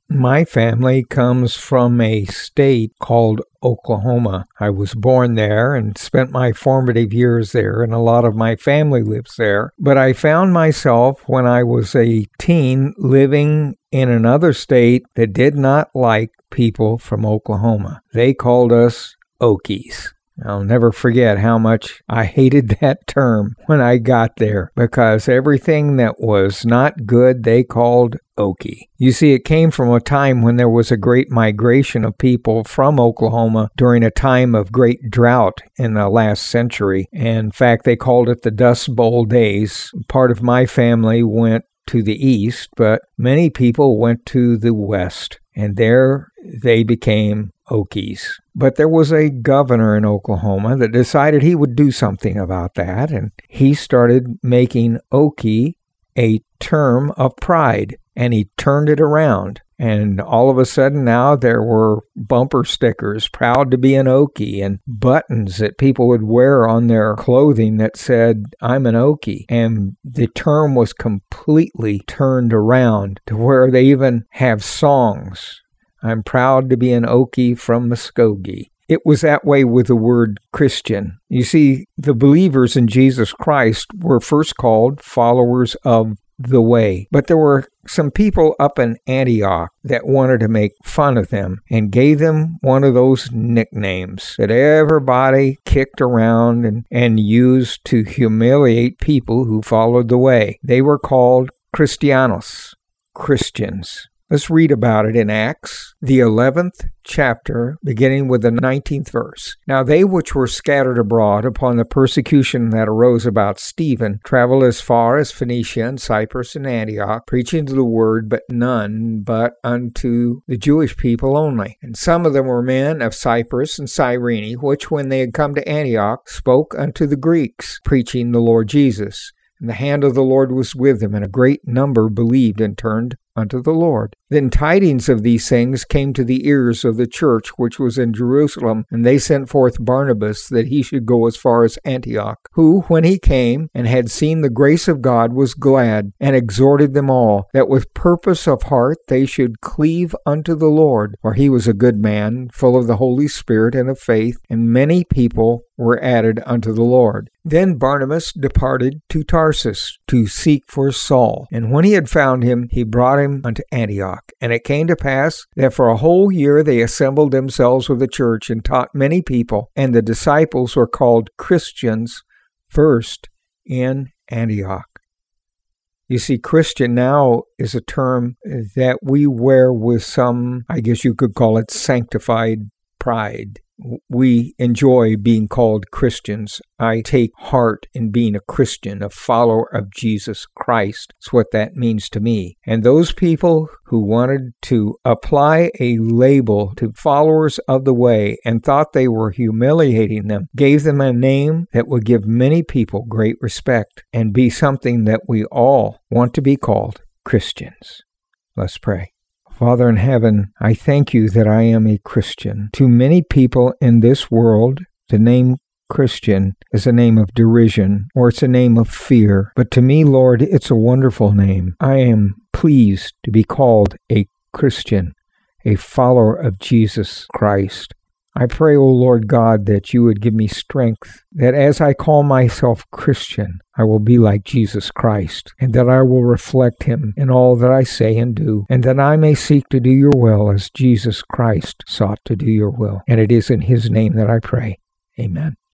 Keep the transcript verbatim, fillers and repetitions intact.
My family comes from a state called Oklahoma. I was born there and spent my formative years there, and a lot of my family lives there. But I found myself when I was a teen living in another state that did not like people from Oklahoma. They called us Okies. I'll never forget how much I hated that term when I got there, because everything that was not good they called Okie. You see, it came from a time when there was a great migration of people from Oklahoma during a time of great drought in the last century. In fact, they called it the Dust Bowl days. Part of my family went to the east, but many people went to the west, and there they became Okies. But there was a governor in Oklahoma that decided he would do something about that, and he started making Okie a term of pride, and he turned it around. And all of a sudden now there were bumper stickers, proud to be an Okie, and buttons that people would wear on their clothing that said, I'm an Okie. And the term was completely turned around to where they even have songs. I'm proud to be an Okie from Muskogee. It was that way with the word Christian. You see, the believers in Jesus Christ were first called followers of the way. But there were some people up in Antioch that wanted to make fun of them and gave them one of those nicknames that everybody kicked around and, and used to humiliate people who followed the way. They were called Christianos, Christians. Let's read about it in Acts, the eleventh chapter, beginning with the nineteenth verse. Now they which were scattered abroad upon the persecution that arose about Stephen traveled as far as Phoenicia and Cyprus and Antioch, preaching the word, but none but unto the Jewish people only. And some of them were men of Cyprus and Cyrene, which when they had come to Antioch spoke unto the Greeks, preaching the Lord Jesus. And the hand of the Lord was with them, and a great number believed and turned unto the Lord. Then tidings of these things came to the ears of the church which was in Jerusalem, and they sent forth Barnabas that he should go as far as Antioch, who, when he came and had seen the grace of God, was glad, and exhorted them all, that with purpose of heart they should cleave unto the Lord. For he was a good man, full of the Holy Spirit and of faith, and many people were added unto the Lord. Then Barnabas departed to Tarsus to seek for Saul, and when he had found him, he brought him unto Antioch. And it came to pass that for a whole year they assembled themselves with the church and taught many people, and the disciples were called Christians first in Antioch. You see, Christian now is a term that we wear with some, I guess you could call it, sanctified pride. We enjoy being called Christians. I take heart in being a Christian, a follower of Jesus Christ. That's what that means to me. And those people who wanted to apply a label to followers of the way and thought they were humiliating them, gave them a name that would give many people great respect and be something that we all want to be called Christians. Let's pray. Father in heaven, I thank you that I am a Christian. To many people in this world, the name Christian is a name of derision, or it's a name of fear. But to me, Lord, it's a wonderful name. I am pleased to be called a Christian, a follower of Jesus Christ. I pray, O Lord God, that you would give me strength, that as I call myself Christian, I will be like Jesus Christ, and that I will reflect him in all that I say and do, and that I may seek to do your will as Jesus Christ sought to do your will. And it is in his name that I pray. Amen.